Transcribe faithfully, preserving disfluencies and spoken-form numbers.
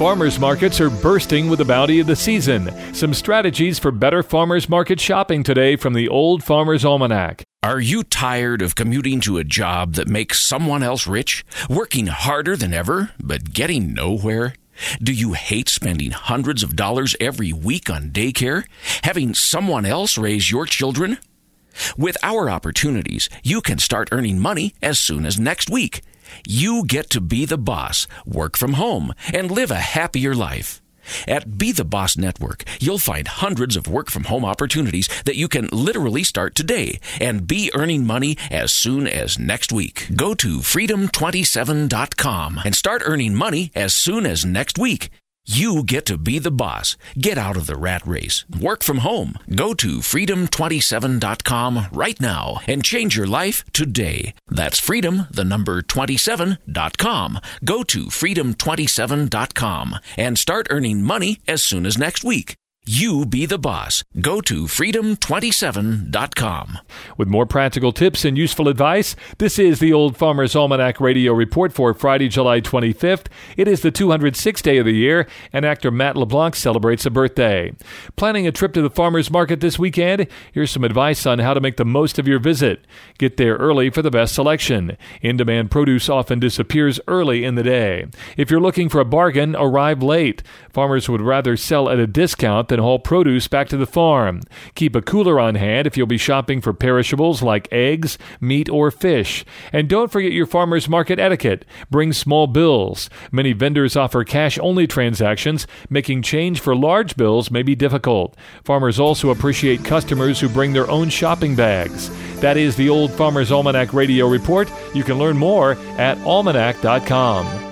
Farmers markets are bursting with the bounty of the season. Some strategies for better farmers market shopping today from the Old Farmer's Almanac. Are you tired of commuting to a job that makes someone else rich? Working harder than ever, but getting nowhere? Do you hate spending hundreds of dollars every week on daycare? Having someone else raise your children? With our opportunities, you can start earning money as soon as next week. You get to be the boss, work from home, and live a happier life. At Be the Boss Network, you'll find hundreds of work-from-home opportunities that you can literally start today and be earning money as soon as next week. Go to freedom twenty-seven dot com and start earning money as soon as next week. You get to be the boss. Get out of the rat race. Work from home. Go to freedom twenty-seven dot com right now and change your life today. That's freedom, the number twenty-seven dot com. Go to freedom twenty-seven dot com and start earning money as soon as next week. You be the boss. Go to freedom twenty-seven dot com. With more practical tips and useful advice, this is the Old Farmer's Almanac Radio Report for Friday, July twenty-fifth. It is the two hundred sixth day of the year, and actor Matt LeBlanc celebrates a birthday. Planning a trip to the farmer's market this weekend? Here's some advice on how to make the most of your visit. Get there early for the best selection. In-demand produce often disappears early in the day. If you're looking for a bargain, arrive late. Farmers would rather sell at a discount than haul produce back to the farm. Keep a cooler on hand if you'll be shopping for perishables like eggs, meat, or fish. And don't forget your farmer's market etiquette. Bring small bills. Many vendors offer cash-only transactions, making change for large bills may be difficult. Farmers also appreciate customers who bring their own shopping bags. That is the Old Farmer's Almanac Radio Report. You can learn more at almanac dot com.